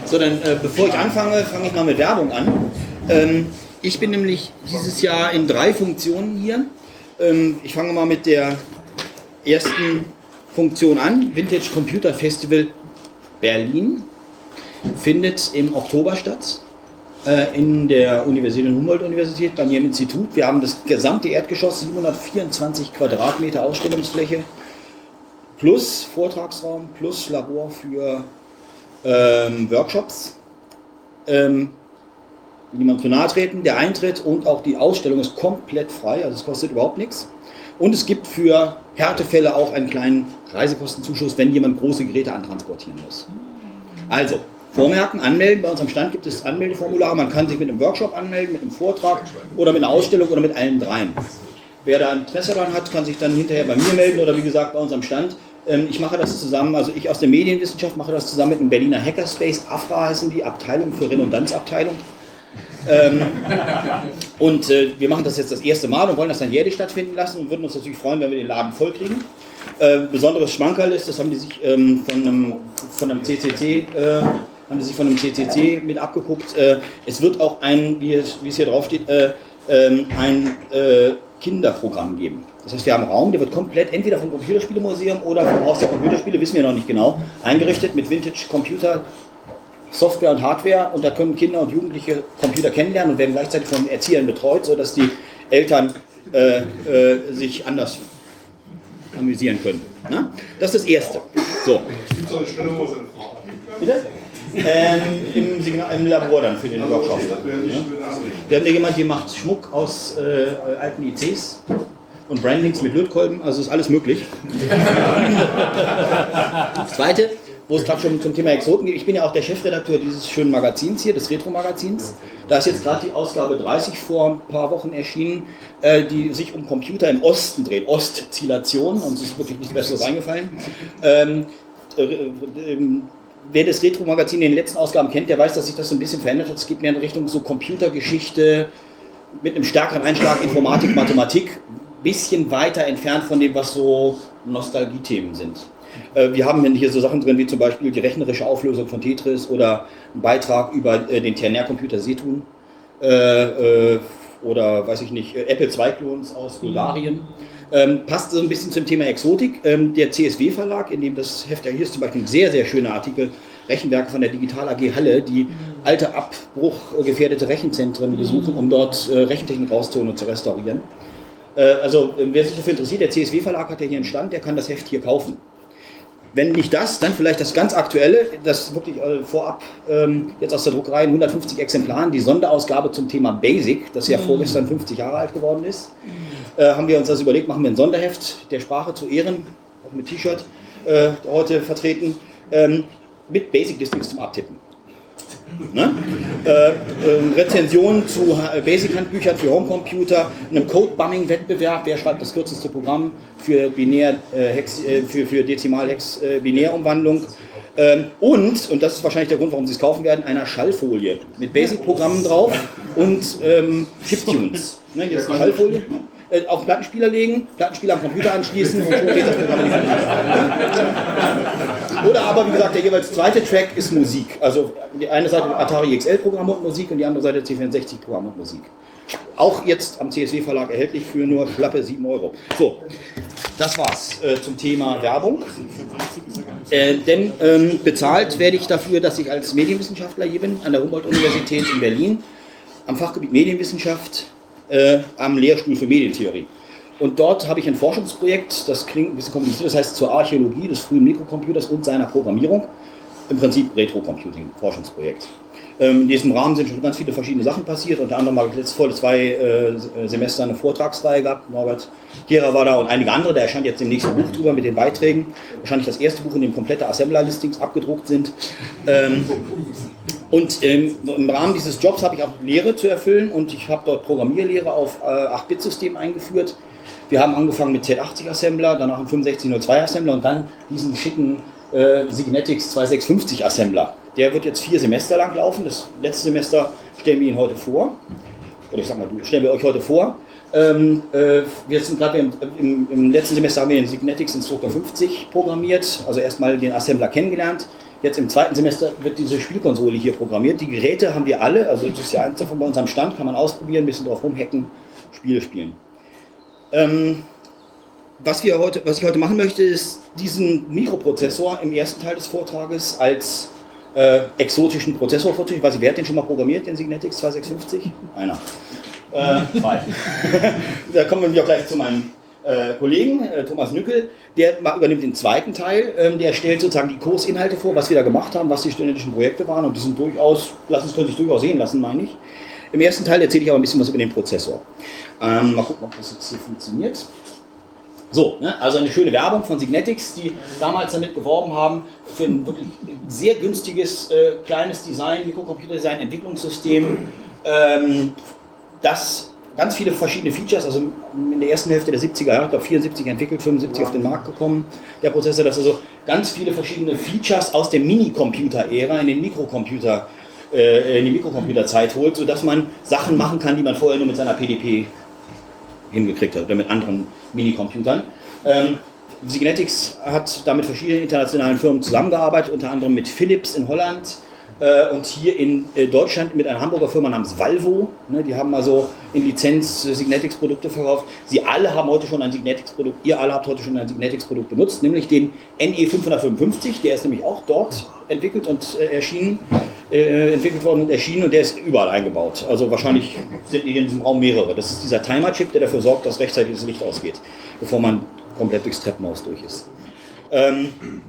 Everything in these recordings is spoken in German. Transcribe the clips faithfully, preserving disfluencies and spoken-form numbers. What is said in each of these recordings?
So, dann äh, bevor ich anfange, fange ich mal mit Werbung an. Ähm, ich bin nämlich dieses Jahr in drei Funktionen hier. Ähm, ich fange mal mit der ersten Funktion an. Vintage Computer Festival Berlin findet im Oktober statt. Äh, in der Universität, Humboldt-Universität, bei mir im Institut. Wir haben das gesamte Erdgeschoss, siebenhundertvierundzwanzig Quadratmeter Ausstellungsfläche, plus Vortragsraum, plus Labor für ähm, Workshops. Ähm, niemand zu nahe treten. Der Eintritt und auch die Ausstellung ist komplett frei, also es kostet überhaupt nichts. Und es gibt für Härtefälle auch einen kleinen Reisekostenzuschuss, wenn jemand große Geräte antransportieren muss. Also, vormerken, anmelden. Bei uns am Stand gibt es Anmeldeformulare. Man kann sich mit einem Workshop anmelden, mit einem Vortrag oder mit einer Ausstellung oder mit allen dreien. Wer da Interesse daran hat, kann sich dann hinterher bei mir melden oder wie gesagt bei uns am Stand. Ich mache das zusammen, also ich aus der Medienwissenschaft mache das zusammen mit dem Berliner Hackerspace. AFRA heißen die, Abteilung für Redundanzabteilung. Ähm, und äh, wir machen das jetzt das erste Mal und wollen das dann jährlich stattfinden lassen und würden uns natürlich freuen, wenn wir den Laden voll kriegen. Äh, besonderes Schmankerl ist, das haben die sich ähm, von, einem, von einem C C C äh, haben die sich von einem C C C mit abgeguckt. Äh, es wird auch ein, wie es, wie es hier drauf steht, äh, äh, ein äh, Kinderprogramm geben. Das heißt, wir haben einen Raum, der wird komplett entweder vom Computerspielemuseum oder vom Haus der Computerspiele, wissen wir noch nicht genau, eingerichtet mit Vintage Computer, Software und Hardware, und da können Kinder und Jugendliche Computer kennenlernen und werden gleichzeitig von Erziehern betreut, sodass die Eltern äh, äh, sich anders amüsieren können. Na? Das ist das Erste. So. Gibt es eine Stelle, wo Sie eine Frau Bitte? Ähm, im, Signal, Im Labor dann für den Workshop. Ja. Wir haben ja jemand, der macht Schmuck aus äh, alten I Cs und Brandings mit Lötkolben, also ist alles möglich. Das Zweite, wo es gerade schon zum Thema Exoten geht, ich bin ja auch der Chefredakteur dieses schönen Magazins hier, des Retro-Magazins. Da ist jetzt gerade die Ausgabe dreißig vor ein paar Wochen erschienen, äh, die sich um Computer im Osten dreht. Ostzilation, uns ist wirklich nichts Besseres eingefallen. Ähm, äh, äh, wer das Retro-Magazin in den letzten Ausgaben kennt, der weiß, dass sich das so ein bisschen verändert hat. Es geht mehr in Richtung so Computergeschichte mit einem stärkeren Einschlag Informatik, Mathematik, bisschen weiter entfernt von dem, was so Nostalgie-Themen sind. Wir haben hier so Sachen drin wie zum Beispiel die rechnerische Auflösung von Tetris oder ein Beitrag über den Ternär-Computer Setun äh, äh, oder, weiß ich nicht, Apple zwei Klons aus Bulgarien. Ähm, passt so ein bisschen zum Thema Exotik. Ähm, der C S W-Verlag, in dem das Heft ja hier ist, zum Beispiel ein sehr, sehr schöner Artikel, Rechenwerke von der Digital A G Halle, die alte abbruchgefährdete Rechenzentren besuchen, um dort äh, Rechentechnik rauszuholen und zu restaurieren. Äh, also, wer sich dafür interessiert, der C S W-Verlag hat ja hier einen Stand, der kann das Heft hier kaufen. Wenn nicht das, dann vielleicht das ganz Aktuelle, das wirklich äh, vorab ähm, jetzt aus der Druckerei in hundertfünfzig Exemplaren, die Sonderausgabe zum Thema Basic, das ja vorgestern fünfzig Jahre alt geworden ist. Äh, haben wir uns das überlegt, machen wir ein Sonderheft der Sprache zu Ehren, auch mit T-Shirt äh, heute vertreten, ähm, mit Basic-Listings zum Abtippen. Ne? Äh, äh, Rezensionen zu Basic-Handbüchern für Homecomputer, einem Code-Bumming-Wettbewerb, wer schreibt das kürzeste Programm für, Binär, äh, Hex, äh, für, für Dezimal-Hex-Binärumwandlung. Ähm, und, und das ist wahrscheinlich der Grund, warum Sie es kaufen werden, einer Schallfolie mit Basic-Programmen drauf und ähm, Chiptunes. Ne, hier ist eine Schallfolie. Äh, auf den Plattenspieler legen, Plattenspieler am Computer anschließen und schon geht das Programm in die Ferne. Oder aber, wie gesagt, der jeweils zweite Track ist Musik. Also die eine Seite Atari X L-Programm und Musik und die andere Seite C vierundsechzig-Programm und Musik. Auch jetzt am C S W-Verlag erhältlich für nur schlappe sieben Euro. So, das war's äh, zum Thema Werbung. Äh, denn ähm, bezahlt werde ich dafür, dass ich als Medienwissenschaftler hier bin, an der Humboldt-Universität in Berlin, am Fachgebiet Medienwissenschaft, äh, am Lehrstuhl für Medientheorie. Und dort habe ich ein Forschungsprojekt, das klingt ein bisschen kompliziert, das heißt zur Archäologie des frühen Mikrocomputers und seiner Programmierung. Im Prinzip Retro-Computing-Forschungsprojekt. Ähm, in diesem Rahmen sind schon ganz viele verschiedene Sachen passiert. Unter anderem habe ich jetzt vor zwei äh, Semester eine Vortragsreihe gehabt. Norbert Kehrer war da und einige andere. Da erscheint jetzt im nächsten Buch drüber mit den Beiträgen. Wahrscheinlich das erste Buch, in dem komplette Assembler-Listings abgedruckt sind. Ähm, und ähm, im Rahmen dieses Jobs habe ich auch Lehre zu erfüllen und ich habe dort Programmierlehre auf äh, acht Bit System eingeführt. Wir haben angefangen mit Z achtzig Assembler, danach einen fünfundsechzig null zwei Assembler und dann diesen schicken äh, Signetics zweitausendsechshundertfünfzig Assembler. Der wird jetzt vier Semester lang laufen. Das letzte Semester stellen wir ihn heute vor. Oder ich sag mal, stellen wir euch heute vor. Ähm, äh, wir sind gerade im, im, im letzten Semester haben wir den Signetics Instructor fünfzig programmiert, also erstmal den Assembler kennengelernt. Jetzt im zweiten Semester wird diese Spielkonsole hier programmiert. Die Geräte haben wir alle, also das ist ja eins davon bei uns am Stand, kann man ausprobieren, ein bisschen drauf rumhacken, Spiele spielen. Ähm, was, wir heute, was ich heute machen möchte, ist diesen Mikroprozessor im ersten Teil des Vortrages als äh, exotischen Prozessor vorzustellen. Ich weiß nicht, wer hat den schon mal programmiert, den Signetics zwei sechs fünf null? Einer. Äh, zwei. Da kommen wir gleich zu meinem äh, Kollegen, äh, Thomas Nückel. Der übernimmt den zweiten Teil. Ähm, der stellt sozusagen die Kursinhalte vor, was wir da gemacht haben, was die studentischen Projekte waren. Und die sind durchaus, lassen können sich durchaus sehen lassen, meine ich. Im ersten Teil erzähle ich aber ein bisschen was über den Prozessor. Ähm, mal gucken, ob das jetzt hier funktioniert. So, ne, also eine schöne Werbung von Signetics, die damals damit geworben haben, für ein wirklich sehr günstiges, äh, kleines Design, Mikrocomputer-Design, Entwicklungssystem, ähm, das ganz viele verschiedene Features, also in der ersten Hälfte der siebziger Jahre, ich glaube vierundsiebzig entwickelt, fünfundsiebzig auf den Markt gekommen, der Prozessor, das also ganz viele verschiedene Features aus der Minicomputer-Ära in den Mikrocomputer, äh, in die Mikrocomputerzeit holt, sodass man Sachen machen kann, die man vorher nur mit seiner P D P hingekriegt hat oder mit anderen Minicomputern. Ähm, Signetics hat da mit verschiedenen internationalen Firmen zusammengearbeitet, unter anderem mit Philips in Holland äh, und hier in äh, Deutschland mit einer Hamburger Firma namens Valvo. Ne, die haben also in Lizenz äh, Signetics-Produkte verkauft. Sie alle haben heute schon ein Signetics-Produkt, ihr alle habt heute schon ein Signetics-Produkt benutzt, nämlich den N E fünfhundertfünfundfünfzig, der ist nämlich auch dort entwickelt und äh, erschienen. Äh, entwickelt worden und erschienen und der ist überall eingebaut. Also wahrscheinlich sind hier in diesem Raum mehrere. Das ist dieser Timer-Chip, der dafür sorgt, dass rechtzeitig das Licht ausgeht, bevor man komplett durchs Treppenhaus durch ist. Ähm,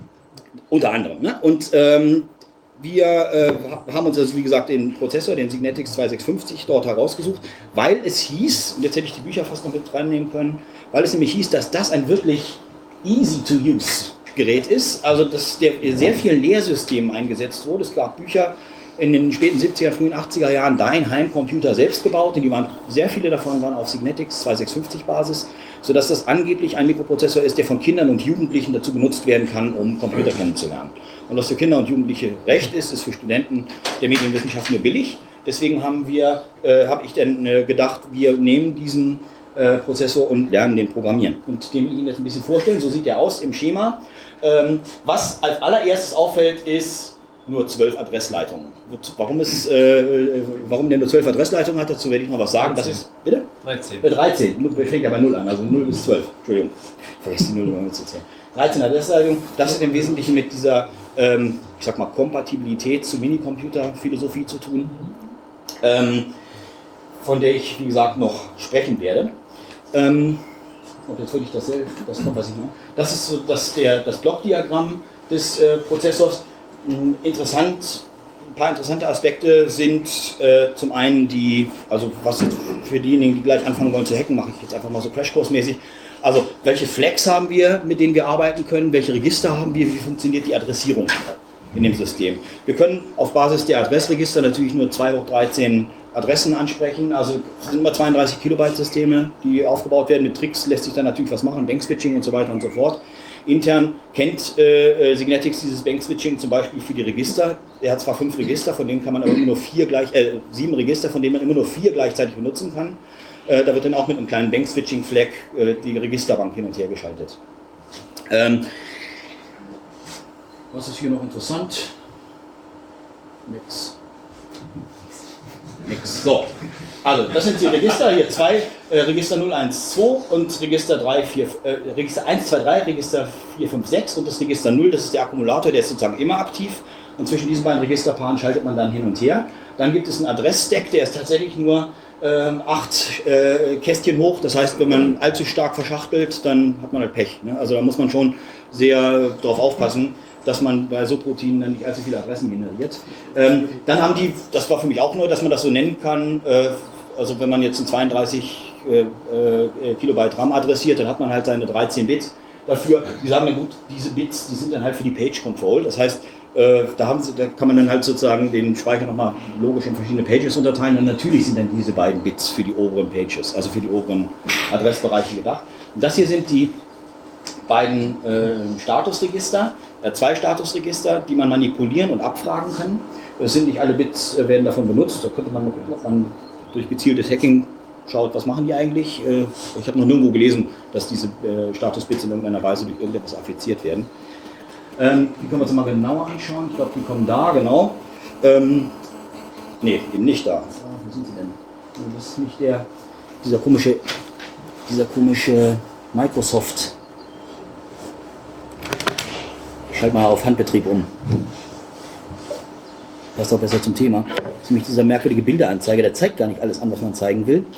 unter anderem. Ne? Und ähm, wir äh, haben uns also, wie gesagt, den Prozessor, den Signetics zwei sechs fünf null dort herausgesucht, weil es hieß, und jetzt hätte ich die Bücher fast noch mit reinnehmen können, weil es nämlich hieß, dass das ein wirklich easy-to-use Gerät ist, also dass der sehr vielen Lehrsystemen eingesetzt wurde. Es gab Bücher in den späten siebziger, frühen achtziger Jahren, Dein Heimcomputer selbst gebaut, und die waren, sehr viele davon waren auf Signetics zwei sechs fünf null Basis, sodass das angeblich ein Mikroprozessor ist, der von Kindern und Jugendlichen dazu benutzt werden kann, um Computer kennenzulernen. Und was für Kinder und Jugendliche recht ist, ist für Studenten der Medienwissenschaft nur billig. Deswegen haben wir, äh, habe ich dann äh, gedacht, wir nehmen diesen äh, Prozessor und lernen den programmieren. Und den will ich Ihnen jetzt ein bisschen vorstellen. So sieht der aus im Schema. Ähm, was als allererstes auffällt, ist nur zwölf Adressleitungen. Warum, ist, äh, warum der nur zwölf Adressleitungen hat, dazu werde ich noch was sagen. Das ist, bitte? dreizehn. Äh, dreizehn. Fängt ja bei null an, also null bis zwölf. Entschuldigung. Vergesst die null, wenn wir zu zählen. dreizehn Adressleitungen. Das hat im Wesentlichen mit dieser, ähm, ich sag mal, Kompatibilität zu Minicomputer-Philosophie zu tun, ähm, von der ich, wie gesagt, noch sprechen werde. Ähm, Und jetzt würde ich das selbst, das kommt was ich noch. Das ist so das, der, das Blockdiagramm des äh, Prozessors. Interessant, ein paar interessante Aspekte sind äh, zum einen die, also was jetzt für diejenigen, die gleich anfangen wollen zu hacken, mache ich jetzt einfach mal so Crashkurs-mäßig. Also welche Flags haben wir, mit denen wir arbeiten können, welche Register haben wir, wie funktioniert die Adressierung in dem System. Wir können auf Basis der Adressregister natürlich nur zwei hoch dreizehn Adressen ansprechen, also es sind immer zweiunddreißig Kilobyte Systeme, die aufgebaut werden. Mit Tricks lässt sich dann natürlich was machen, Bank-Switching und so weiter und so fort. Intern kennt äh, Signetics dieses Bank-Switching zum Beispiel für die Register. Er hat zwar fünf Register, von denen kann man aber immer nur vier gleich, äh, sieben Register, von denen man immer nur vier gleichzeitig benutzen kann. Äh, da wird dann auch mit einem kleinen Bank-Switching-Flag äh, die Registerbank hin und her geschaltet. Ähm, was ist hier noch interessant? Nix. Nix. So, also das sind die Register, hier zwei, äh, Register null eins zwei und Register drei, vier, äh, Register eins zwei drei, Register vier fünf sechs und das Register null, das ist der Akkumulator, der ist sozusagen immer aktiv, und zwischen diesen beiden Registerpaaren schaltet man dann hin und her. Dann gibt es einen Adressstack, der ist tatsächlich nur ähm, acht äh, Kästchen hoch, das heißt, wenn man allzu stark verschachtelt, dann hat man halt Pech. Ne? Also da muss man schon sehr drauf aufpassen, dass man bei Subroutinen dann nicht allzu viele Adressen generiert. Ähm, dann haben die, das war für mich auch neu, dass man das so nennen kann, äh, also wenn man jetzt ein zweiunddreißig äh, äh, Kilobyte RAM adressiert, dann hat man halt seine dreizehn Bit dafür. Die sagen dann gut, diese Bits, die sind dann halt für die Page Control, das heißt, äh, da, haben sie, da kann man dann halt sozusagen den Speicher nochmal logisch in verschiedene Pages unterteilen, und natürlich sind dann diese beiden Bits für die oberen Pages, also für die oberen Adressbereiche gedacht. Und das hier sind die beiden äh, Statusregister, äh, zwei Statusregister, die man manipulieren und abfragen kann. Es sind nicht alle Bits äh, werden davon benutzt. Da könnte man mal gucken, ob man durch gezieltes Hacking schaut, was machen die eigentlich. Äh, ich habe noch nirgendwo gelesen, dass diese äh, Statusbits in irgendeiner Weise durch irgendetwas affiziert werden. Ähm, die können wir uns mal genauer anschauen. Ich glaube, die kommen da, genau. Ähm, ne, eben nicht da. Wo sind sie denn? Das ist nicht der, dieser komische, dieser komische Microsoft. Ich schalte mal auf Handbetrieb um. Passt auch besser zum Thema. Das ist nämlich dieser merkwürdige Bilderanzeiger, der zeigt gar nicht alles an, was man zeigen will.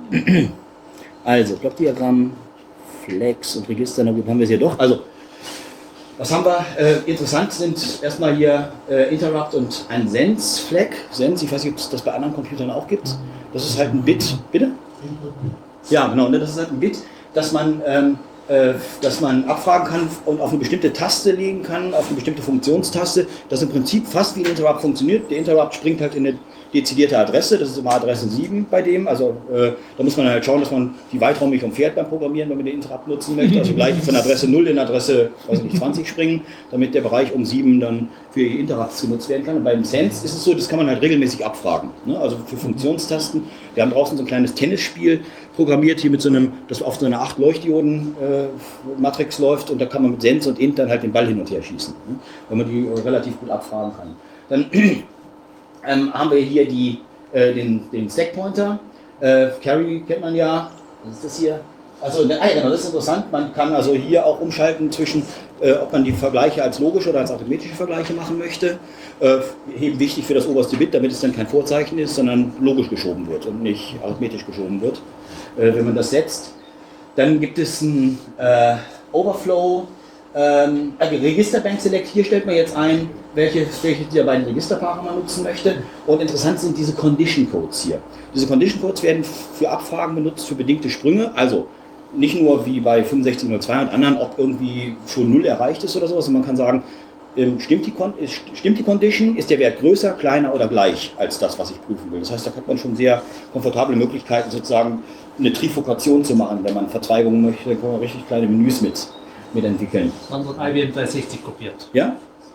Also, Blockdiagramm, Flex und Register, na gut, haben wir es hier doch. Also, was haben wir? Äh, interessant sind erstmal hier äh, Interrupt und ein Sense-Flag. Sense, ich weiß nicht, ob es das bei anderen Computern auch gibt. Das ist halt ein Bit, bitte? Ja, genau, ne, das ist halt ein Bit, dass man, ähm, äh, dass man abfragen kann und auf eine bestimmte Taste legen kann, auf eine bestimmte Funktionstaste, das im Prinzip fast wie ein Interrupt funktioniert. Der Interrupt springt halt in eine dezidierte Adresse, das ist immer Adresse sieben bei dem, also äh, da muss man halt schauen, dass man die weitraumig umfährt beim Programmieren, wenn man den Interrupt nutzen möchte, also gleich von Adresse null in Adresse, weiß ich nicht, zwanzig springen, damit der Bereich um sieben dann für die Interrupts genutzt werden kann. Und beim Sense ist es so, das kann man halt regelmäßig abfragen, ne? Also für Funktionstasten. Wir haben draußen so ein kleines Tennisspiel programmiert, hier mit so einem, das auf so einer acht Leuchtdioden äh, Matrix läuft, und da kann man mit Sense und Int dann halt den Ball hin und her schießen, ne? Wenn man die äh, relativ gut abfragen kann. Dann Ähm, haben wir hier die, äh, den, den Stack-Pointer. Äh, Carry kennt man ja. Was ist das hier? Also, ah, ja, genau, das ist interessant. Man kann also hier auch umschalten zwischen, äh, ob man die Vergleiche als logische oder als arithmetische Vergleiche machen möchte. Äh, eben wichtig für das oberste Bit, damit es dann kein Vorzeichen ist, sondern logisch geschoben wird und nicht arithmetisch geschoben wird, äh, wenn man das setzt. Dann gibt es ein äh, Overflow. Ähm, also Registerbank Select, hier stellt man jetzt ein, welche, welche dieser beiden Registerpaare man nutzen möchte. Und interessant sind diese Condition Codes hier. Diese Condition Codes werden für Abfragen benutzt, für bedingte Sprünge. Also nicht nur wie bei fünfundsechzig null zwei und anderen, ob irgendwie schon null erreicht ist oder sowas. Und man kann sagen, ähm, stimmt, die Con ist, stimmt die Condition, ist der Wert größer, kleiner oder gleich als das, was ich prüfen will. Das heißt, da hat man schon sehr komfortable Möglichkeiten, sozusagen eine Trifokation zu machen. Wenn man Verzweigungen möchte, kann man richtig kleine Menüs mit mitentwickeln. Man wird I B M dreihundertsechzig kopiert. Ja?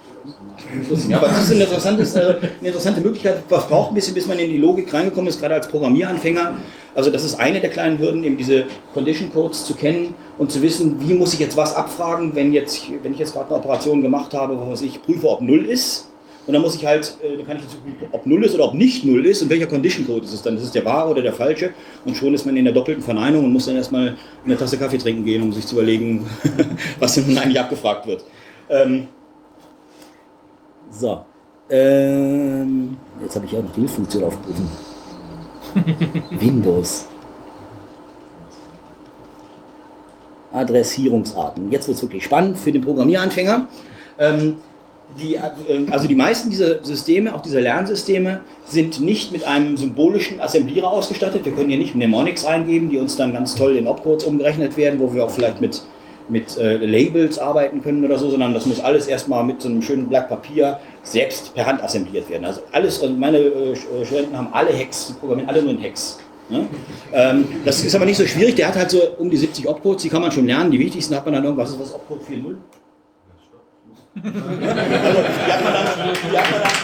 Ja, aber das ist eine interessante, eine interessante Möglichkeit. Was braucht ein bisschen, bis man in die Logik reingekommen ist, gerade als Programmieranfänger. Also das ist eine der kleinen Hürden, eben diese Condition Codes zu kennen und zu wissen, wie muss ich jetzt was abfragen, wenn, jetzt, wenn ich jetzt gerade eine Operation gemacht habe, wo ich prüfe, ob null ist. Und dann muss ich halt, äh, dann kann ich jetzt prüfen, ob null ist oder ob nicht null ist und welcher Condition Code ist es dann. Das ist der wahre oder der falsche. Und schon ist man in der doppelten Verneinung und muss dann erstmal eine Tasse Kaffee trinken gehen, um sich zu überlegen, was denn nun eigentlich abgefragt wird. Ähm, so. Ähm, jetzt habe ich auch noch die Hilfsfunktion aufgerufen. Windows. Adressierungsarten. Jetzt wird es wirklich spannend für den Programmieranfänger. Ähm, Die, also die meisten dieser Systeme, auch dieser Lernsysteme, sind nicht mit einem symbolischen Assemblierer ausgestattet. Wir können hier nicht Mnemonics eingeben, die uns dann ganz toll in Opcodes umgerechnet werden, wo wir auch vielleicht mit, mit äh, Labels arbeiten können oder so, sondern das muss alles erstmal mit so einem schönen Blatt Papier selbst per Hand assembliert werden. Also alles, also meine äh, Studenten haben alle Hex, die programmieren alle nur in Hex. Ne? Ähm, das ist aber nicht so schwierig, der hat halt so um die siebzig Opcodes, die kann man schon lernen. Die wichtigsten hat man dann irgendwas, ist was Opcode vier Punkt null? Also, die hat man dann, die hat man dann,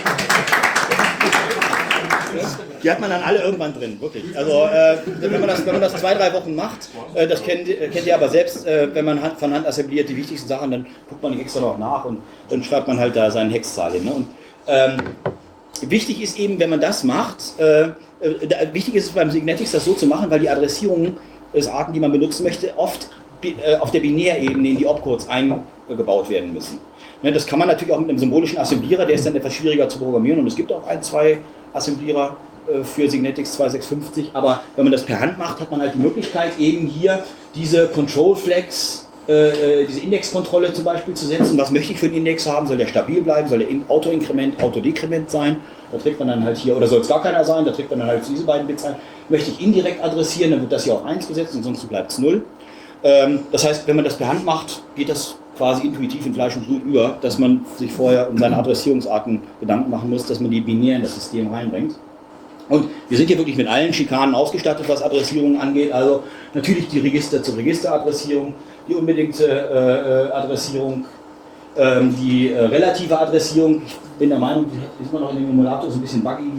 die hat man dann alle irgendwann drin, wirklich. Also, äh, wenn, man das, wenn man das zwei, drei Wochen macht, äh, das kennt, kennt ihr aber selbst, äh, wenn man Hand, von Hand assembliert die wichtigsten Sachen, dann guckt man nicht extra noch nach und dann schreibt man halt da seinen Hexzahl hin. Ne? Und, ähm, wichtig ist eben, wenn man das macht, äh, äh, wichtig ist es beim Signetics, das so zu machen, weil die Adressierungen des Arten, die man benutzen möchte, oft äh, auf der Binärebene in die Opcodes eingebaut werden müssen. Das kann man natürlich auch mit einem symbolischen Assemblierer, der ist dann etwas schwieriger zu programmieren, und es gibt auch ein, zwei Assemblierer für Signetics zweitausendsechshundertfünfzig, aber wenn man das per Hand macht, hat man halt die Möglichkeit, eben hier diese Control Flags, äh, diese Indexkontrolle zum Beispiel zu setzen. Was möchte ich für einen Index haben? Soll der stabil bleiben? Soll der Auto-Inkrement, Auto-Dekrement sein? Da trägt man dann halt hier, oder soll es gar keiner sein? Da trägt man dann halt diese beiden Bits ein. Möchte ich indirekt adressieren, dann wird das hier auf eins gesetzt, ansonsten bleibt es null. Ähm, das heißt, wenn man das per Hand macht, geht das quasi intuitiv in Fleisch und Blut über, dass man sich vorher um seine Adressierungsarten Gedanken machen muss, dass man die binär in das System reinbringt. Und wir sind hier wirklich mit allen Schikanen ausgestattet, was Adressierungen angeht. Also natürlich die Register-zu-Register-Adressierung, die unbedingte äh, Adressierung, ähm, die äh, relative Adressierung. Ich bin der Meinung, die ist immer noch in dem Emulator so ein bisschen buggy hier.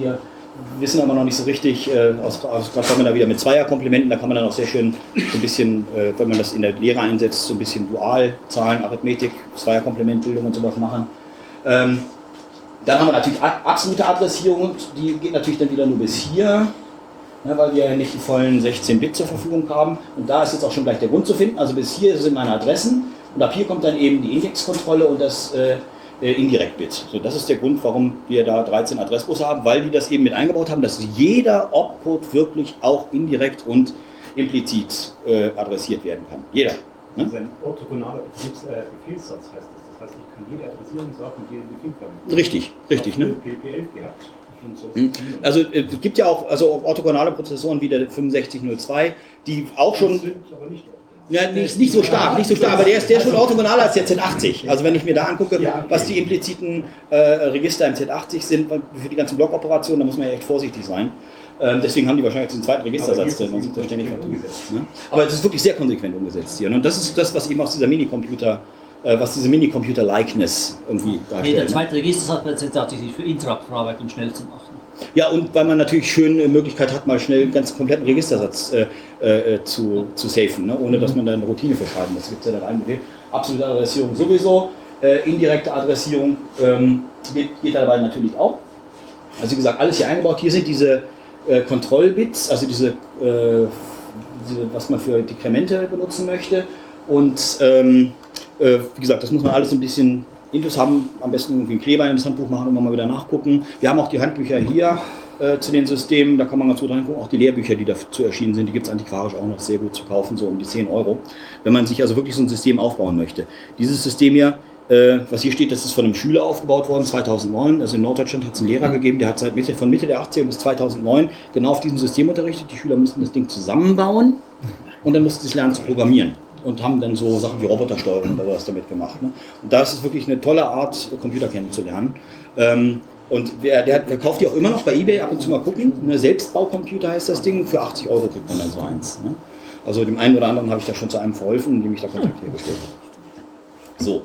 wissen aber noch nicht so richtig, äh, aus, aus, gerade wenn man da wieder mit Zweierkomplementen, da kann man dann auch sehr schön so ein bisschen, äh, wenn man das in der Lehre einsetzt, so ein bisschen Dualzahlen, Arithmetik, Zweierkomplementbildung und sowas machen. Ähm, dann haben wir natürlich absolute Adressierung, die geht natürlich dann wieder nur bis hier, ne, weil wir ja nicht die vollen sechzehn Bit zur Verfügung haben. Und da ist jetzt auch schon gleich der Grund zu finden, also bis hier sind meine Adressen und ab hier kommt dann eben die Indexkontrolle und das äh, Indirekt-Bit. So, das ist der Grund, warum wir da dreizehn Adressbusse haben, weil die das eben mit eingebaut haben, dass jeder Opcode wirklich auch indirekt und implizit äh, adressiert werden kann. Jeder. Ne? Das ist ein orthogonaler Befehlssatz, heißt das. Das heißt, ich kann jede Adressierung sagen und jeden Befehl verwenden. Richtig, richtig. Ne? P P elf gehabt. Also es gibt ja auch also orthogonale Prozessoren wie der fünfundsechzig null zwei, die auch schon... Sind aber nicht Ja, nicht, nicht so stark, nicht so stark, aber der ist, der ist schon orthogonaler als der Z achtzig. Also wenn ich mir da angucke, Ja, okay. was die impliziten äh, Register im Z achtzig sind, für die ganzen Blockoperationen, da muss man ja echt vorsichtig sein. Ähm, deswegen haben die wahrscheinlich diesen zweiten Registersatz drin und sind da ständig umgesetzt. Ne? Aber es ist wirklich sehr konsequent umgesetzt hier. Und das ist das, was eben aus dieser Minicomputer, äh, was diese Minicomputer-Likeness irgendwie Nee, darstellt. der Ne? zweite Registersatz wird tatsächlich für Interrupt-Verarbeitung schnell zu machen. Ja, und weil man natürlich schön eine Möglichkeit hat, mal schnell einen ganz kompletten Registersatz äh, äh, zu, zu safen, ne? Ohne dass man da eine Routine verschreiben muss. Das gibt es ja dann einen Befehl. Absolute Adressierung sowieso, äh, indirekte Adressierung ähm, geht, geht dabei natürlich auch. Also wie gesagt, alles hier eingebaut. Hier sind diese äh, Kontrollbits, also diese, äh, diese, was man für Dekremente benutzen möchte. Und ähm, äh, wie gesagt, das muss man alles ein bisschen Intus haben, am besten irgendwie einen Kleber in das Handbuch machen und mal wieder nachgucken. Wir haben auch die Handbücher hier äh, zu den Systemen, da kann man ganz gut reingucken. Auch die Lehrbücher, die dazu erschienen sind, die gibt es antiquarisch auch noch sehr gut zu kaufen, so um die zehn Euro. Wenn man sich also wirklich so ein System aufbauen möchte. Dieses System hier, äh, was hier steht, das ist von einem Schüler aufgebaut worden, zweitausendneun. Also in Norddeutschland hat es einen Lehrer gegeben, der hat seit Mitte, von Mitte der achtziger bis zweitausendneun genau auf diesem System unterrichtet. Die Schüler mussten das Ding zusammenbauen und dann mussten sie lernen zu programmieren. Und haben dann so Sachen wie Robotersteuerung oder was damit gemacht. Ne? Und da ist es wirklich eine tolle Art, Computer kennenzulernen. Ähm, und der, der, der kauft die auch immer noch bei eBay, ab und zu mal gucken. Ein Selbstbaucomputer heißt das Ding, für achtzig Euro kriegt man dann so eins. Ne? Also dem einen oder anderen habe ich da schon zu einem verholfen, indem ich da Kontakt hergestellt habe. So.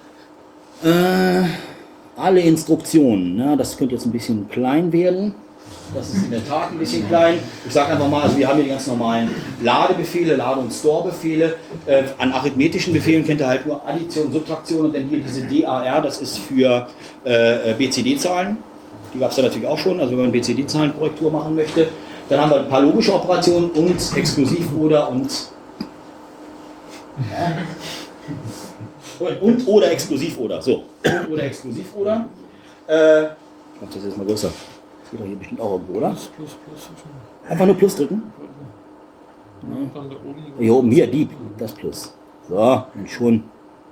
Äh, alle Instruktionen, ne? Das könnte jetzt ein bisschen klein werden. Das ist in der Tat ein bisschen klein. Ich sage einfach mal, also wir haben hier die ganz normalen Ladebefehle, Lade- und Store-Befehle. Äh, an arithmetischen Befehlen kennt ihr halt nur Addition, Subtraktion und dann hier diese D A R, das ist für äh, B C D-Zahlen. Die gab es da natürlich auch schon, also wenn man B C D-Zahlenkorrektur machen möchte. Dann haben wir ein paar logische Operationen und Exklusiv-Oder und, und, und oder Exklusiv-Oder. So, und oder Exklusiv-Oder. Äh, ich mache das jetzt mal größer. Das geht doch hier bestimmt auch irgendwo, oder? Plus, plus, plus. Einfach nur Plus drücken. Dann da oben. Hier oben, hier, die, das Plus. So, und schon.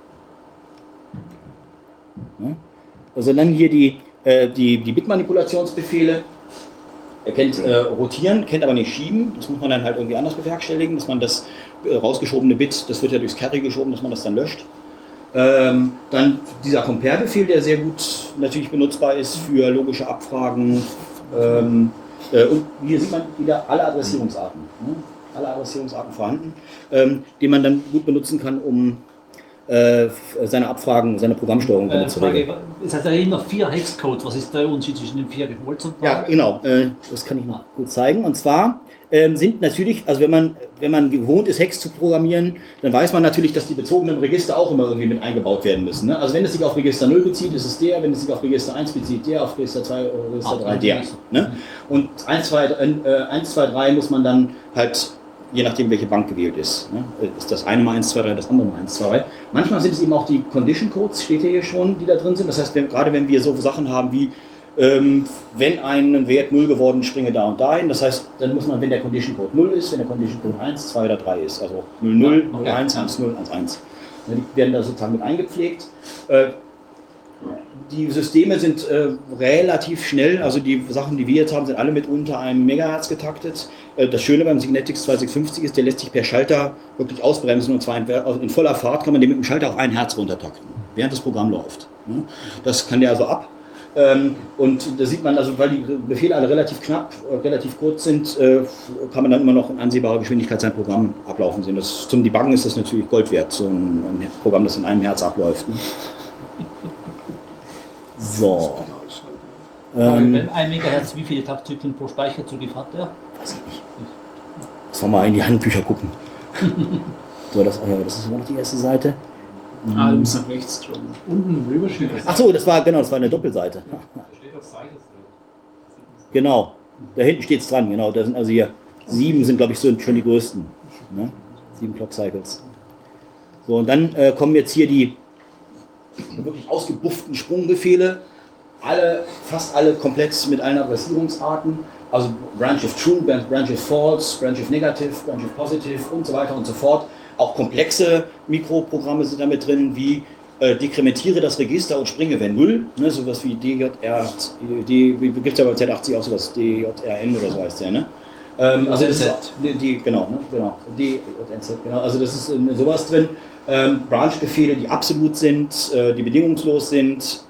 Ja. Also dann hier die, äh, die, die Bitmanipulationsbefehle. Er kennt äh, rotieren, kennt aber nicht schieben. Das muss man dann halt irgendwie anders bewerkstelligen, dass man das äh, rausgeschobene Bit, das wird ja durchs Carry geschoben, dass man das dann löscht. Ähm, dann dieser Compare-Befehl, der sehr gut natürlich benutzbar ist für logische Abfragen. Ähm, äh, und hier sieht man wieder alle Adressierungsarten. Ne? Alle Adressierungsarten vorhanden, ähm, die man dann gut benutzen kann, um äh, seine Abfragen, seine Programmsteuerung Äh, damit zu regeln. Frage, es hat ja immer vier Hexcodes. Was ist der Unterschied zwischen den vier Defaults und Ja, genau. Äh, das kann ich noch gut zeigen. Und zwar ähm, sind natürlich, also wenn man, wenn man gewohnt ist, Hex zu programmieren, dann weiß man natürlich, dass die bezogenen Register auch immer irgendwie mit eingebaut werden müssen. Ne? Also wenn es sich auf Register null bezieht, ist es der, wenn es sich auf Register eins bezieht, der, auf Register zwei oder Register drei der. Ne? Und eins, zwei, drei muss man dann halt, je nachdem welche Bank gewählt ist. Ne? Ist das eine mal eins, zwei, drei, das andere mal eins, zwei, drei. Manchmal sind es eben auch die Condition Codes, steht hier schon, die da drin sind. Das heißt, wenn, gerade wenn wir so Sachen haben wie Ähm, wenn ein Wert null geworden, springe da und dahin. Das heißt, dann muss man, wenn der Condition Code null ist, wenn der Condition Code eins, zwei oder drei ist, also null null, null eins, eins null, eins eins. Die werden da sozusagen mit eingepflegt. Äh, die Systeme sind äh, relativ schnell, also die Sachen, die wir jetzt haben, sind alle mit unter einem Megahertz getaktet. Äh, das Schöne beim Signetics zweitausendsechshundertfünfzig ist, der lässt sich per Schalter wirklich ausbremsen und zwar in, in voller Fahrt kann man den mit dem Schalter auf ein Hertz runtertakten, während das Programm läuft. Ne? Das kann der also ab. Ähm, und da sieht man, also weil die Befehle alle relativ knapp, äh, relativ kurz sind, äh, kann man dann immer noch in ansehbarer Geschwindigkeit sein Programm ablaufen sehen. Das, zum Debuggen ist das natürlich Gold wert, so ein, ein Programm, das in einem Herz abläuft. Ne? So. Ähm, Ähm, ein Megahertz, wie viele Taktzyklen pro Speicherzugriff hat der? weiß ich nicht. Lass mal in die Handbücher gucken. So, das, äh, das ist immer noch die erste Seite. Ah, du musst nach rechts scrollen. Unten im Überschnitt. Ach so, das war, genau, das war eine Doppelseite. Da steht auf Seite drin. Genau, da hinten steht es dran, genau. Da sind also hier sieben sind, glaube ich, so schon die größten. Ne? Sieben Clock Cycles. So, und dann äh, kommen jetzt hier die wirklich ausgebufften Sprungbefehle. Alle, fast alle komplett mit allen Adressierungsarten. Also Branch of True, Branch of False, Branch of Negative, Branch of Positive und so weiter und so fort. Auch komplexe Mikroprogramme sind damit drin, wie äh, dekrementiere das Register und springe, wenn null. Ne, sowas wie D J R, D, wie gibt es ja bei Z achtzig auch sowas, D J R N oder so heißt der, ne? Ähm, also das ist die, die, genau, ne, genau, D J N Z, genau, also das ist äh, sowas drin. Ähm, Branch-Befehle, die absolut sind, äh, die bedingungslos sind.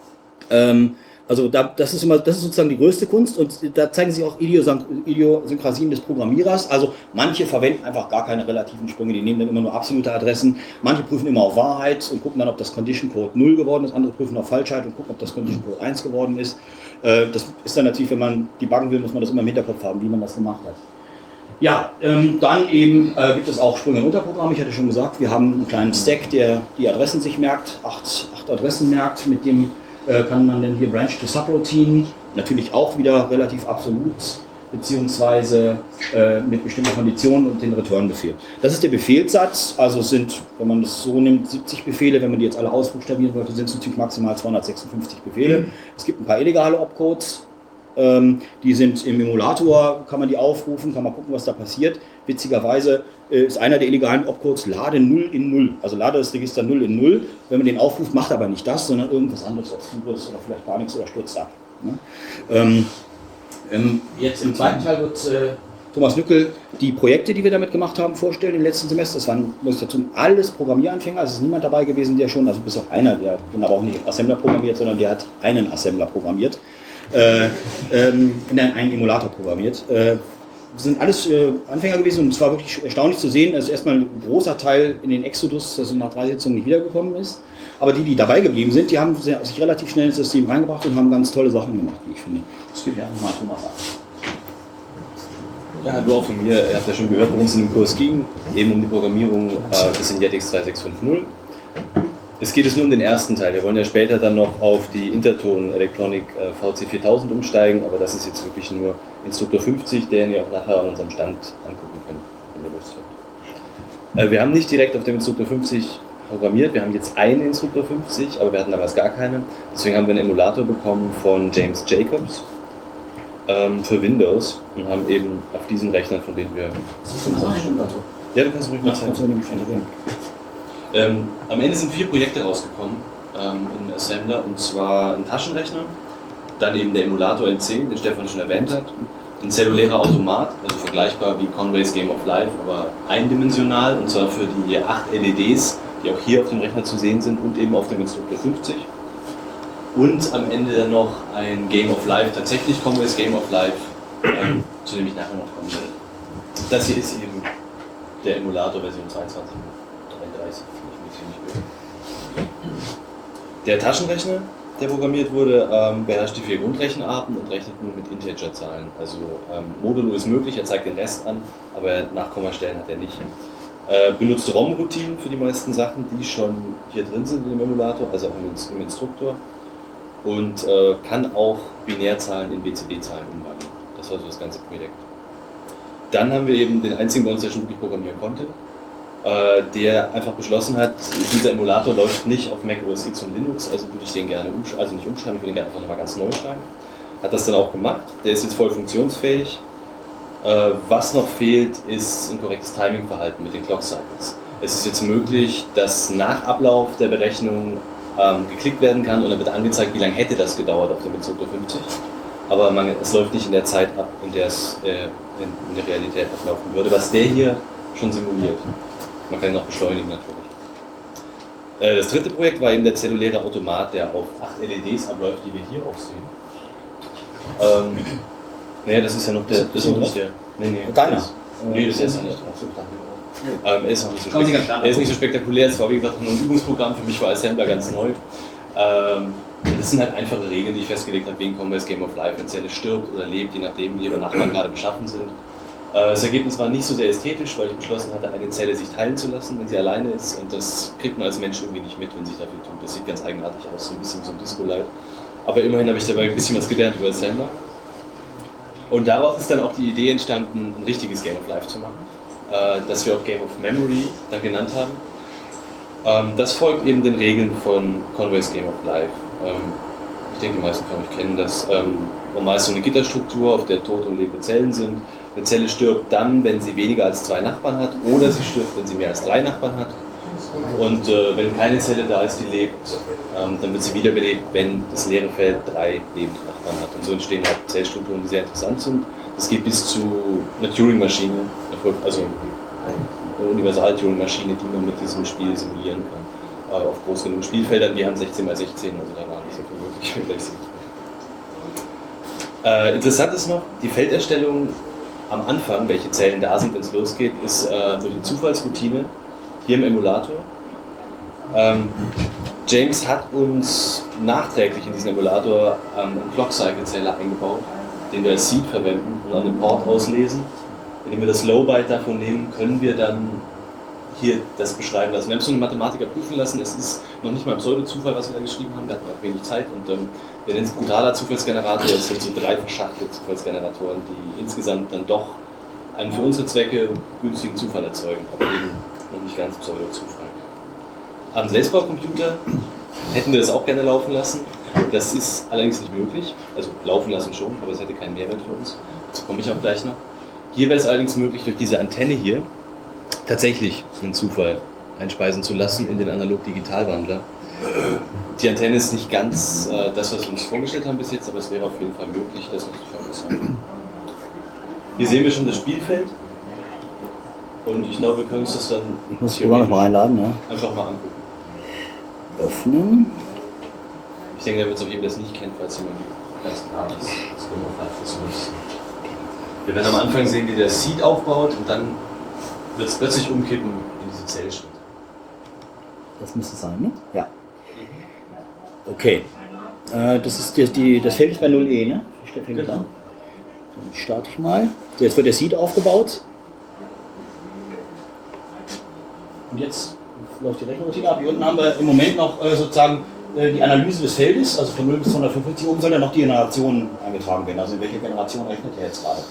Ähm, Also da, das ist immer, das ist sozusagen die größte Kunst und da zeigen sich auch Idiosyn- Idiosynkrasien des Programmierers. Also manche verwenden einfach gar keine relativen Sprünge, die nehmen dann immer nur absolute Adressen. Manche prüfen immer auf Wahrheit und gucken dann, ob das Condition Code null geworden ist. Andere prüfen auf Falschheit und gucken, ob das Condition Code eins geworden ist. Äh, das ist dann natürlich, wenn man debuggen will, muss man das immer im Hinterkopf haben, wie man das gemacht hat. Ja, ähm, dann eben äh, gibt es auch Sprünge- und Unterprogramme. Ich hatte schon gesagt, wir haben einen kleinen Stack, der die Adressen sich merkt, acht, acht Adressen merkt, mit dem kann man dann hier Branch to Subroutine, natürlich auch wieder relativ absolut, beziehungsweise äh, mit bestimmten Konditionen und den Return-Befehl. Das ist der Befehlssatz, also es sind, wenn man das so nimmt, siebzig Befehle, wenn man die jetzt alle ausbuchstabieren wollte, sind es natürlich maximal zweihundertsechsundfünfzig Befehle. Es gibt ein paar illegale Opcodes, ähm, die sind im Emulator, kann man die aufrufen, kann man gucken, was da passiert. Witzigerweise äh, ist einer der illegalen Opcodes lade null in null, also lade das Register null in null. Wenn man den aufruft, macht aber nicht das, sondern irgendwas anderes Obskures oder vielleicht gar nichts oder stürzt ab. Ne? Ähm, ähm, jetzt im zweiten Teil wird äh, Thomas Nückel die Projekte, die wir damit gemacht haben, vorstellen im letzten Semester. Das waren, muss ich dazu, alles Programmieranfänger, also es ist niemand dabei gewesen, der schon, also bis auf einer, der aber auch nicht Assembler programmiert, sondern der hat einen Assembler programmiert, äh, ähm, in einen, einen Emulator programmiert. Äh, sind alles äh, Anfänger gewesen und es war wirklich erstaunlich zu sehen, dass erstmal ein großer Teil in den Exodus, also nach drei Sitzungen nicht wiedergekommen ist. Aber die, die dabei geblieben sind, die haben sich relativ schnell ins System reingebracht und haben ganz tolle Sachen gemacht, wie ich finde. Das geht ja mal Thomas an. Ja, hallo auch von mir. Ihr habt ja schon gehört, worum es in dem Kurs ging. Eben um die Programmierung äh, des Jetix drei sechs fünf null. Es geht jetzt nur um den ersten Teil. Wir wollen ja später dann noch auf die Interton Electronic äh, V C viertausend umsteigen, aber das ist jetzt wirklich nur Instruktor fünfzig, den ihr auch nachher an unserem Stand angucken könnt, wenn ihr Lust habt. Äh, wir haben nicht direkt auf dem Instruktor fünfzig programmiert, wir haben jetzt einen Instruktor fünfzig, aber wir hatten damals gar keinen. Deswegen haben wir einen Emulator bekommen von James Jacobs ähm, für Windows und haben eben auf diesen Rechnern, von denen wir... Ja, du kannst ruhig mal zeigen. Ähm, am Ende sind vier Projekte rausgekommen ähm, in Assembler, und zwar ein Taschenrechner, dann eben der Emulator N zehn, den Stefan schon erwähnt hat, ein zellulärer Automat, also vergleichbar wie Conways Game of Life, aber eindimensional, und zwar für die acht L E Ds, die auch hier auf dem Rechner zu sehen sind und eben auf dem Instruktor fünfzig. Und am Ende dann noch ein Game of Life, tatsächlich Conways Game of Life, ähm, zu dem ich nachher noch kommen werde. Das hier ist eben der Emulator Version zweiundzwanzig dreiunddreißig. Der Taschenrechner, der programmiert wurde, ähm, beherrscht die vier Grundrechenarten und rechnet nur mit Integerzahlen. Also ähm, Modulo ist möglich, er zeigt den Rest an, aber Nachkommastellen hat er nicht. Äh, benutzt ROM-Routinen für die meisten Sachen, die schon hier drin sind im Emulator, also auch im, im Instruktor. Und äh, kann auch Binärzahlen in B C D-Zahlen umwandeln. Das war so das ganze Projekt. Dann haben wir eben den einzigen bei uns, der schon wirklich programmieren konnte, der einfach beschlossen hat, dieser Emulator läuft nicht auf Mac O S X und Linux, also würde ich den gerne umschreiben, also nicht umschreiben, ich würde den gerne einfach nochmal ganz neu schreiben. Hat das dann auch gemacht, der ist jetzt voll funktionsfähig. Was noch fehlt, ist ein korrektes Timing-Verhalten mit den Clock Cycles. Es ist jetzt möglich, dass nach Ablauf der Berechnung ähm, geklickt werden kann und dann wird angezeigt, wie lange hätte das gedauert auf dem Instruktor fünfzig. Aber man, es läuft nicht in der Zeit ab, in der es äh, in, in der Realität ablaufen würde, was der hier schon simuliert. Man kann ihn noch beschleunigen natürlich. Das dritte Projekt war eben der zelluläre Automat, der auf acht L E Ds abläuft, die wir hier auch sehen. Ähm, naja, das ist ja noch der. Das ist noch nicht der. Nee, nee. Deiner? Das, nee, das ist ja nicht. Ähm, er ist noch nicht so spektakulär. Er ist nicht so spektakulär, es war wie gesagt nur ein Übungsprogramm, für mich war Assembler ganz neu. Ähm, Das sind halt einfache Regeln, die ich festgelegt habe wegen Conway's Game of Life. Wenn Zelle stirbt oder lebt, je nachdem, wie ihre Nachbarn gerade beschaffen sind. Das Ergebnis war nicht so sehr ästhetisch, weil ich beschlossen hatte, eine Zelle sich teilen zu lassen, wenn sie alleine ist. Und das kriegt man als Mensch irgendwie nicht mit, wenn sich dafür tut. Das sieht ganz eigenartig aus, so ein bisschen so ein Disco-Light. Aber immerhin habe ich dabei ein bisschen was gelernt über Assembler. Und daraus ist dann auch die Idee entstanden, ein richtiges Game of Life zu machen, das wir auch Game of Memory dann genannt haben. Das folgt eben den Regeln von Conway's Game of Life. Ich denke, die meisten von euch kennen das. Normal ist so eine Gitterstruktur, auf der tote und lebende Zellen sind. Eine Zelle stirbt dann, wenn sie weniger als zwei Nachbarn hat, oder sie stirbt, wenn sie mehr als drei Nachbarn hat. Und äh, wenn keine Zelle da ist, die lebt, ähm, dann wird sie wiederbelebt, wenn das leere Feld drei lebende Nachbarn hat. Und so entstehen halt Zellstrukturen, die sehr interessant sind. Das geht bis zu einer Turing-Maschine, also eine Universal-Turing-Maschine, die man mit diesem Spiel simulieren kann. Äh, auf groß genug Spielfeldern, wir haben sechzehn mal sechzehn, also da war nicht so viel möglich, wie gleich sehen. Äh, interessant ist noch, die Felderstellung am Anfang, welche Zellen da sind, wenn es losgeht, ist äh, durch die Zufallsroutine hier im Emulator. Ähm, James hat uns nachträglich in diesen Emulator ähm, einen Clock-Cycle-Zähler eingebaut, den wir als Seed verwenden und an dem Port auslesen. Indem wir das Low-Byte davon nehmen, können wir dann hier das beschreiben lassen. Wir haben es so einen Mathematiker prüfen lassen, es ist noch nicht mal ein Pseudo-Zufall, was wir da geschrieben haben, wir hatten auch wenig Zeit und ähm, wir nennen es brutaler Zufallsgenerator, das sind so drei verschachtelte Zufallsgeneratoren, die insgesamt dann doch einen für unsere Zwecke günstigen Zufall erzeugen, aber eben noch nicht ganz Pseudo-Zufall. Am Selbstbaucomputer hätten wir das auch gerne laufen lassen, das ist allerdings nicht möglich, also laufen lassen schon, aber es hätte keinen Mehrwert für uns, dazu komme ich auch gleich noch. Hier wäre es allerdings möglich, durch diese Antenne hier tatsächlich einen Zufall einspeisen zu lassen in den Analog-Digital-Wandler. Die Antenne ist nicht ganz äh, das, was wir uns vorgestellt haben bis jetzt, aber es wäre auf jeden Fall möglich, das noch zu verbessern. Hier sehen wir schon das Spielfeld und ich glaube, wir können uns das dann Ich muss sogar noch mal einladen, ja. einfach mal angucken. Öffnen. Ich denke, da wird es auf jeden Fall das nicht kennt, falls jemand die ersten Artes das Game of Life ist. Wir werden am Anfang sehen, wie der Seed aufbaut und dann wird es plötzlich umkippen in diese Zellschritte. Das müsste sein, ne? Ja. Okay. Äh, das ist die, die, das Feld ist bei null E, ne? Steht genau. So, jetzt starte ich mal. So, jetzt wird der Seed aufgebaut. Und jetzt läuft die Rechenroutine ab. Hier unten haben wir im Moment noch äh, sozusagen äh, die Analyse des Feldes, also von null bis hundertfünfundfünfzig. Oben soll ja noch die Generation eingetragen werden. Also in welche Generation rechnet er jetzt gerade?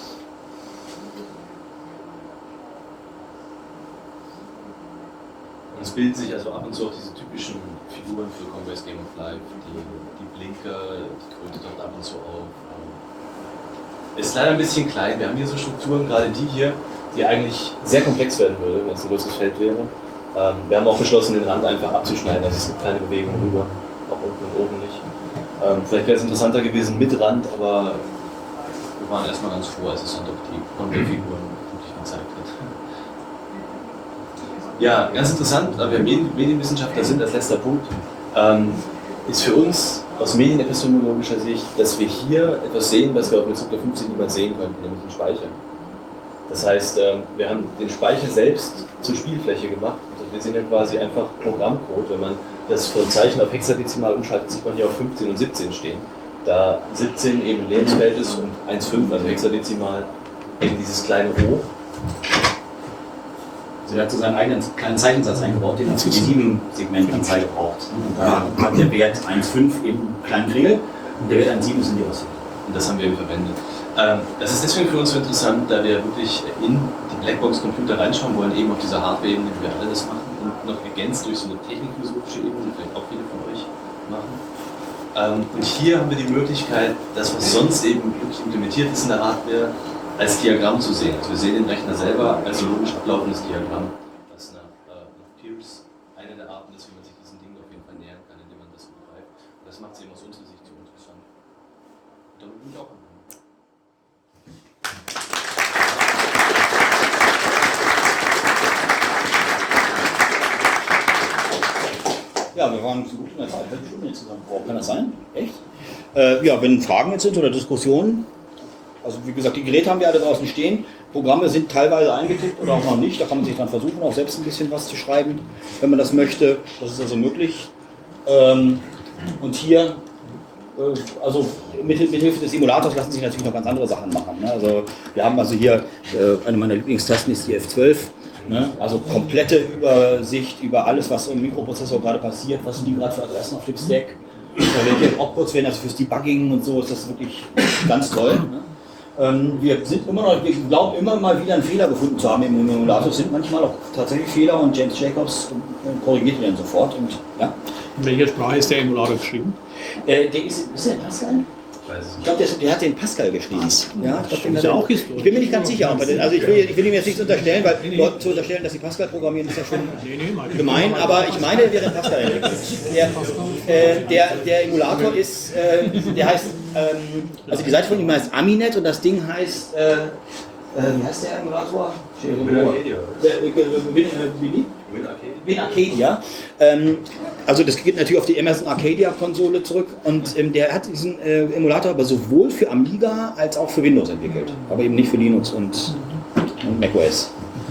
Und es bilden sich also ab und zu auch diese typischen Figuren für Conway's Game of Life, die, die Blinker, die Kröte taucht ab und zu auf. Ist leider ein bisschen klein, wir haben hier so Strukturen, gerade die hier, die eigentlich sehr komplex werden würde, wenn es ein größeres Feld wäre. Ähm, wir haben auch beschlossen, den Rand einfach abzuschneiden, also es gibt keine Bewegung rüber, auch unten und oben nicht. Ähm, vielleicht wäre es interessanter gewesen mit Rand, aber wir waren erstmal ganz froh, als es dann doch die Conway-Figuren wirklich gezeigt hat. Ja, ganz interessant, da wir Medienwissenschaftler sind, als letzter Punkt, ähm, ist für uns aus medienepistemologischer Sicht, dass wir hier etwas sehen, was wir auf mit Zug fünfzig niemals sehen könnten, nämlich den Speicher. Das heißt, ähm, wir haben den Speicher selbst zur Spielfläche gemacht. Also wir sehen ja quasi einfach Programmcode. Wenn man das von Zeichen auf Hexadezimal umschaltet, sieht man hier auf fünfzehn und siebzehn stehen. Da siebzehn eben Lebensfeld ist und eins Komma fünf, also Hexadezimal, eben dieses kleine O. Also er hat so seinen eigenen kleinen Zeichensatz eingebaut, den er für die sieben Segmentanzeige braucht. Und da hat der Wert eins Komma fünf eben einen kleinen Kringel und der Wert eins Komma sieben sind die Auswähler. Und das haben wir eben verwendet. Ähm, das ist deswegen für uns so interessant, da wir wirklich in die Blackbox-Computer reinschauen wollen, eben auf dieser Hardware-Ebene, wie wir alle das machen, und noch ergänzt durch so eine technikphilosophische Ebene, die vielleicht auch viele von euch machen. Ähm, und hier haben wir die Möglichkeit, das, was sonst eben wirklich implementiert ist in der Hardware, als Diagramm zu sehen. Also wir sehen den Rechner selber als logisch ablaufendes Diagramm, was nach, äh, nach Pierce eine der Arten ist, wie man sich diesen Dingen auf jeden Fall nähern kann, indem man das begreift. Und das macht es eben aus unserer Sicht so interessant. Und damit bin ich auch angefangen. Ja, wir waren so gut in der Zeit, halbe Stunde jetzt zusammen. Kann das sein? Echt? Äh, ja, wenn Fragen jetzt sind oder Diskussionen, also wie gesagt, die Geräte haben wir alle draußen stehen. Programme sind teilweise eingetippt oder auch noch nicht. Da kann man sich dann versuchen, auch selbst ein bisschen was zu schreiben, wenn man das möchte. Das ist also möglich. Ähm, und hier äh, also mit, mit Hilfe des Emulators lassen sich natürlich noch ganz andere Sachen machen. Ne? Also wir haben also hier, äh, eine meiner Lieblingstasten ist die F zwölf. Ne? Also komplette Übersicht über alles, was im Mikroprozessor gerade passiert, was sind die gerade für Adressen auf dem Stack, welche Opcodes werden, also fürs Debugging und so ist das wirklich ganz toll. Ne? Ähm, wir sind immer noch, wir glauben immer mal wieder einen Fehler gefunden zu haben im Emulator. Es sind manchmal auch tatsächlich Fehler und James Jacobs äh, korrigiert die dann sofort. Und, ja. In welcher Sprache ist der Emulator geschrieben? Äh, der ist, ist der Pascal? Ich glaube, der, der hat den Pascal geschrieben. Ja, ich, glaub, den Ist hat ja er- auch historisch. ich bin mir nicht ganz sicher, aber den, also ich will, ich will ihm jetzt nichts unterstellen, weil Leuten zu unterstellen, dass sie Pascal programmieren, ist ja schon Nee, nee, mein gemein, aber ich meine, der wäre Pascal entwickelt. Der, äh, der, der Emulator ist, äh, der heißt, ähm, also die Seite von ihm heißt Aminet und das Ding heißt, äh, äh, wie heißt der Emulator? Win Arcadia. Äh, äh, Win, äh, Win, Win Arcadia. Ähm, also das geht natürlich auf die Amazon Arcadia Konsole zurück und ähm, der hat diesen äh, Emulator aber sowohl für Amiga als auch für Windows entwickelt, aber eben nicht für Linux und, und macOS.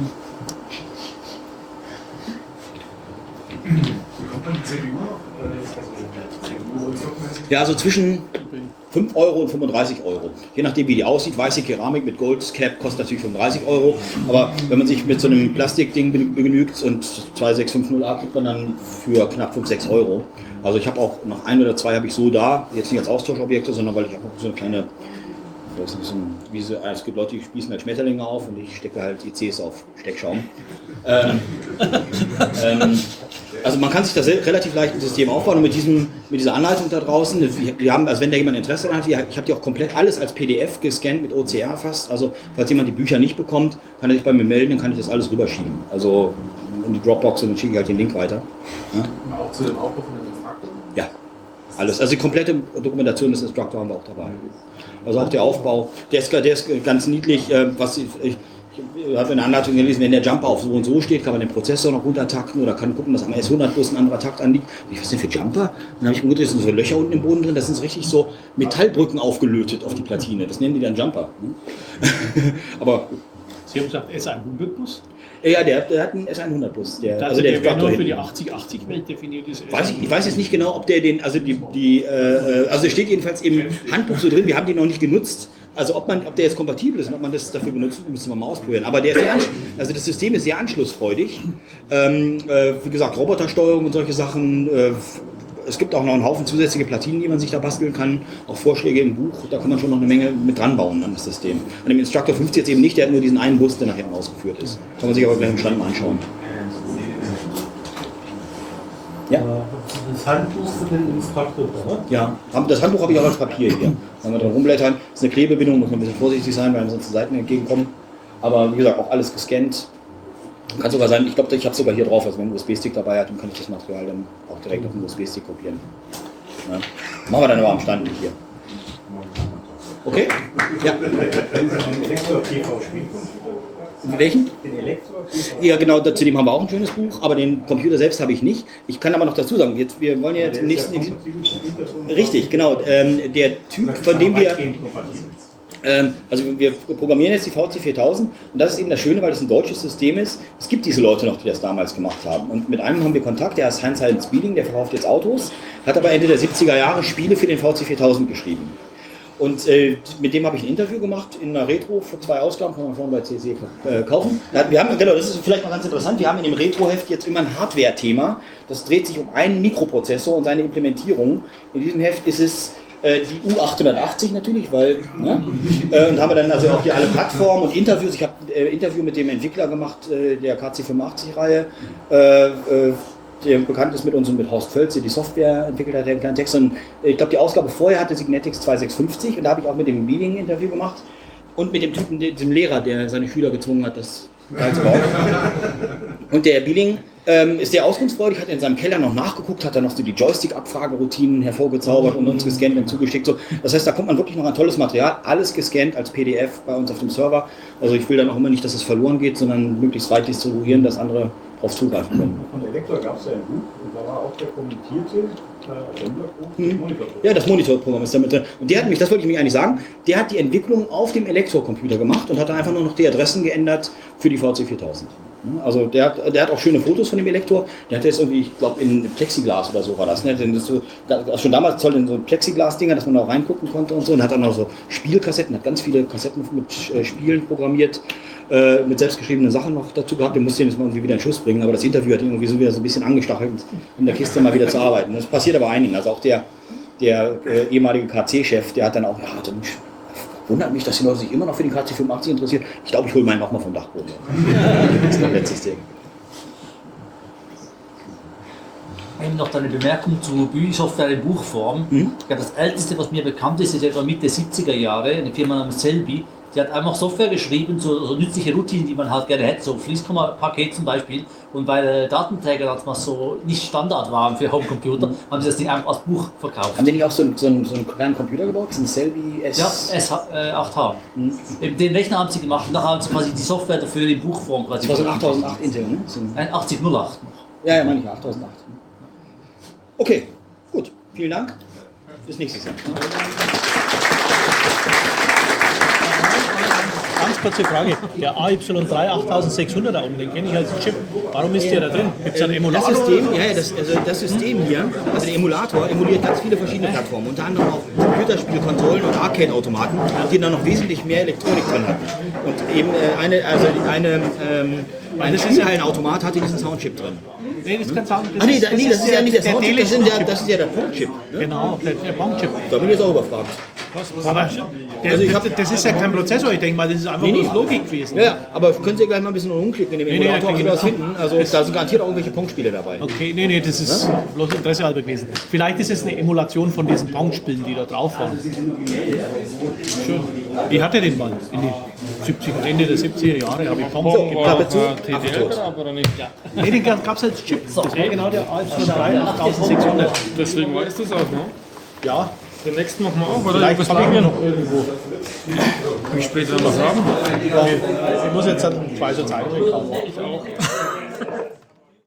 Ja, also zwischen fünf Euro und fünfunddreißig Euro. Je nachdem, wie die aussieht. Weiße Keramik mit Gold Cap kostet natürlich fünfunddreißig Euro. Aber wenn man sich mit so einem Plastikding be- begnügt und zwei sechs fünf null A kriegt man dann für knapp fünf, sechs Euro. Also ich habe auch noch ein oder zwei habe ich so da. Jetzt nicht als Austauschobjekte, sondern weil ich habe auch so eine kleine, das ist ein bisschen, wie so, es gibt Leute, die spießen halt Schmetterlinge auf und ich stecke halt I Cs auf Steckschaum. Ähm, ähm, also man kann sich das relativ leicht im System aufbauen und mit, diesem, mit dieser Anleitung da draußen, wir, wir haben, also wenn da jemand Interesse daran hat, ich habe die auch komplett alles als P D F gescannt mit O C R fast, also falls jemand die Bücher nicht bekommt, kann er sich bei mir melden, dann kann ich das alles rüberschieben. Also in die Dropbox und dann schicke ich halt den Link weiter. Ja? Auch zu dem Aufbau von dem Instruktor? Ja, alles. Also die komplette Dokumentation des Instructor haben wir auch dabei. Also auch der Aufbau, der ist, der ist ganz niedlich, äh, was ich, ich, ich habe in der Anleitung gelesen, wenn der Jumper auf so und so steht, kann man den Prozessor noch runtertakten oder kann gucken, dass am S hundert Bus ein anderer Takt anliegt. Ich weiß nicht, für Jumper? Und dann habe ich mir gedacht, das sind so Löcher unten im Boden drin, das sind so richtig so Metallbrücken aufgelötet auf die Platine. Das nennen die dann Jumper. Aber Sie haben gesagt, S hundert Bus? ja, der, der hat einen S hundert Bus. Der, Also also der der wäre nur Instructor für die hinten. achtzig achtzig Welt definiert ist. Weiß ich, ich weiß jetzt nicht genau, ob der den, also die, die äh, also es steht jedenfalls im Handbuch so drin, wir haben den noch nicht genutzt. Also ob man, ob der jetzt kompatibel ist und ob man das dafür benutzt, müssen wir mal ausprobieren. Aber der ist sehr, ansch- also das System ist sehr anschlussfreudig. Ähm, äh, wie gesagt, Robotersteuerung und solche Sachen. Äh, es gibt auch noch einen Haufen zusätzliche Platinen, die man sich da basteln kann. Auch Vorschläge im Buch, da kann man schon noch eine Menge mit dran bauen an das System. An dem Instructor fünfzig jetzt eben nicht, der hat nur diesen einen Bus, der nachher ausgeführt ist. Kann man sich aber gleich im Stand mal anschauen. Ja. Das Handbuch für den Instruktor, oder? Ja, haben- das Handbuch habe ich auch als Papier hier. Wenn wir dran rumblättern, das ist eine Klebebindung, muss man ein bisschen vorsichtig sein, weil ansonsten Seiten entgegenkommen. Aber wie gesagt, auch alles gescannt. Kann sogar sein, ich glaube, ich habe sogar hier drauf, also wenn man einen U S B-Stick dabei hat, dann kann ich das Material dann auch direkt auf den U S B-Stick kopieren. Ja. Machen wir dann aber am Stand nicht hier. Okay? Ja. Welchen? Ja, genau, zu dem haben wir auch ein schönes Buch, aber den Computer selbst habe ich nicht. Ich kann aber noch dazu sagen, jetzt, wir wollen ja jetzt im nächsten. Richtig, genau. Ähm, der Typ, von dem wir. Ähm, also wir programmieren jetzt die V C viertausend und das ist eben das Schöne, weil es ein deutsches System ist. Es gibt diese Leute noch, die das damals gemacht haben. Und mit einem haben wir Kontakt, der heißt Heinz-Heiden Speeding, der verkauft jetzt Autos, hat aber Ende der siebziger Jahre Spiele für den V C viertausend geschrieben. Und äh, mit dem habe ich ein Interview gemacht in einer Retro für zwei Ausgaben, kann man vorhin bei C C äh, kaufen. Da, wir haben, genau, das ist vielleicht mal ganz interessant, wir haben in dem Retro-Heft jetzt immer ein Hardware-Thema. Das dreht sich um einen Mikroprozessor und seine Implementierung. In diesem Heft ist es äh, die U achthundertachtzig natürlich, weil, ne? äh, und haben wir dann also auch hier alle Plattformen und Interviews. Ich habe ein äh, Interview mit dem Entwickler gemacht, äh, der K C fünfundachtzig-Reihe. Äh, äh, der bekannt ist mit uns und mit Horst Völz, der die Software entwickelt hat, der einen kleinen Text. Und ich glaube, die Ausgabe vorher hatte Signetics zweitausendsechshundertfünfzig und da habe ich auch mit dem Meeting ein Interview gemacht und mit dem Typen, dem Lehrer, der seine Schüler gezwungen hat, das geil zu bauen. Und der Bieling ähm, ist sehr auskunftsfreudig, hat in seinem Keller noch nachgeguckt, hat dann noch so die Joystick-Abfrageroutinen hervorgezaubert und uns gescannt und zugeschickt. So. Das heißt, da kommt man wirklich noch an tolles Material, alles gescannt als P D F bei uns auf dem Server. Also ich will dann auch immer nicht, dass es verloren geht, sondern möglichst weit distribuieren, dass andere drauf zugreifen können. Von Elektra gab es ja ein Buch und da war auch der kommentierte äh, Sonderbuch, Hm. Monitor. Ja, das Monitorprogramm ist damit drin. Und der hat mich, das wollte ich mich eigentlich sagen, der hat die Entwicklung auf dem Elektrocomputer gemacht und hat dann einfach nur noch die Adressen geändert für die V C viertausend. Also der hat, der hat auch schöne Fotos von dem Elektor. Der hat jetzt irgendwie, ich glaube, in Plexiglas oder so war das. Ne? Denn das so, das schon damals toll in so Plexiglas-Dinger, dass man da auch reingucken konnte und so. Und hat dann auch so Spielkassetten, hat ganz viele Kassetten mit äh, Spielen programmiert, äh, mit selbstgeschriebenen Sachen noch dazu gehabt. Der musste den jetzt mal irgendwie wieder in Schuss bringen. Aber das Interview hat ihn irgendwie so wieder so ein bisschen angestachelt, in der Kiste mal wieder zu arbeiten. Das passiert aber einigen. Also auch der, der äh, ehemalige K C-Chef, der hat dann auch, ja, dann wundert mich, dass die Leute sich immer noch für den K C fünfundachtzig interessieren. Ich glaube, ich hole meinen auch mal vom Dachboden. Das ist mein letztes Ding. Eben noch eine Bemerkung zu Büchersoftware in Buchform. Mhm. Ich glaube, das älteste, was mir bekannt ist, ist etwa Mitte siebziger Jahre, eine Firma namens Selby. Die hat einfach Software geschrieben, so, so nützliche Routinen, die man halt gerne hätte, so Fließkomma-Paket zum Beispiel. Und weil äh, Datenträger damals so nicht Standard waren für Homecomputer, haben sie das Ding einfach als Buch verkauft. Haben die nicht auch so einen, so einen, so einen kleinen Computer gebaut? So ein Selby S? Ja, S acht H. Mhm. Den Rechner haben sie gemacht und nachher haben sie quasi die Software dafür in Buchform quasi. Das war so ein achttausendacht Intel, ne? So ein ein achtzig null acht noch. Ja, ja, meine ich, achttausendacht. Okay, gut. Vielen Dank. Bis nächstes Jahr. Ganz kurze Frage. Der A Y drei achttausendsechshundert da unten, den kenne ich als Chip. Warum ist der da drin? Gibt es einen Emulator? Das System, ja, ja, das, also das System hier, also der Emulator, emuliert ganz viele verschiedene Plattformen, unter anderem auch Computerspielkonsolen und Arcade-Automaten, die dann noch wesentlich mehr Elektronik drin hatten. Und eben äh, eine, also eine, ähm, ein Spielhallenautomat hatte diesen Soundchip drin. Nee, das kann sagen. Ah nee, da, nee, das ist ja nicht der der Soundchip, das, sind der, Telechip. das ist ja der Punktchip. Ne? Genau, der, der Bankchip. Da bin ich jetzt auch überfragt. Aber der, Also ich hab- das ist ja kein Prozessor, ich denke mal, das ist einfach Nee, nur nee. Logik gewesen. Ja, ja, aber können Sie gleich mal ein bisschen rumklicken in dem Nee, nee, Emulator, ob Sie da was klicken wir finden. Also da sind garantiert auch irgendwelche Punktspiele dabei. Okay, nee, nee, das ist bloß Interesse halber gewesen. Vielleicht ist es eine Emulation von diesen Bankspielen, die da drauf waren. Schön. Wie hat er den mal? In den siebziger, Ende der siebziger Jahre habe ich Pong So, gebaut. Klappe zu, T Affe D tot. L oder nicht? Nee, den gab es als Chip. Das war genau der A Y drei achttausendsechshundert. Deswegen weiß das auch, ne? Ja, Den nächsten machen wir auch, oder? vielleicht Was habe ich lagen mir wir noch irgendwo. Wie spät wir noch haben? Ich muss jetzt zwei so Zeitungen kaufen. Ich auch.